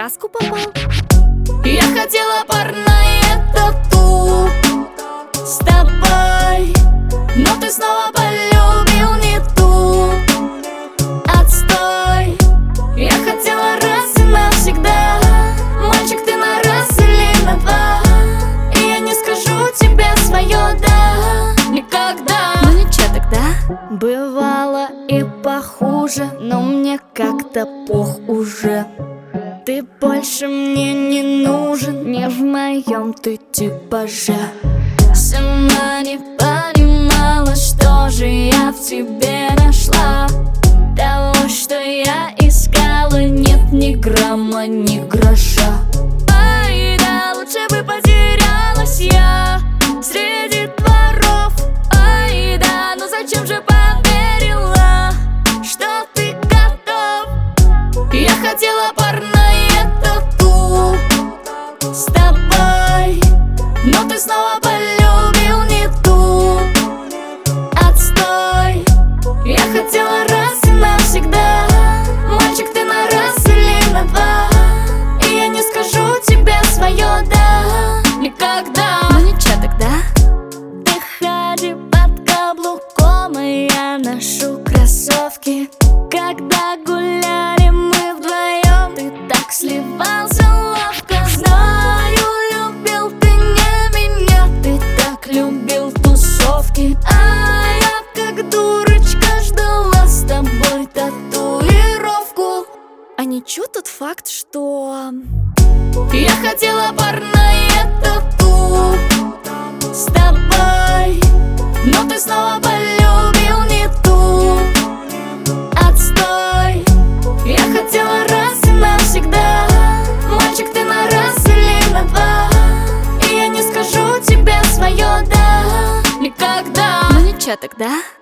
сказку попал. Я хотела парное тату с тобой, но ты снова полюбил не ту. Отстой. Я хотела раз и навсегда. Мальчик, ты на раз или на два, и я не скажу тебе свое да никогда. Ну ничего тогда. Бывало и похуже, но мне как-то пох уже. Ты больше мне не нужен, не в моем ты типаже. Сама не понимала, что же я в тебе нашла. Того, что я искала, нет ни грамма, ни гроша. Ай, да, лучше бы потерялась я среди дворов. Ай, да, ну зачем же поверила, что ты готов? Я хотела парное тату с тобой, но ты снова полюбил не ту. Отстой. Я хотела раз и навсегда. Мальчик, ты на раз или на два, и я не скажу тебе свое да никогда. Ну ничего тогда. Ты ходи под каблуком, и я ношу кроссовки. Когда гуляли мы вдвоем, ты так сливался ловко. Знаю, любил ты не меня, ты так любил тусовки. А я как дурочка ждала с тобой татуировку. А ничего тот факт, что... Я хотела парное тату с тобой, но ты снова полюбил не ту. Отстой. Я хотела раз и навсегда. Мальчик, ты на раз или на два, и я не скажу тебе свое да никогда. Ну ничего тогда.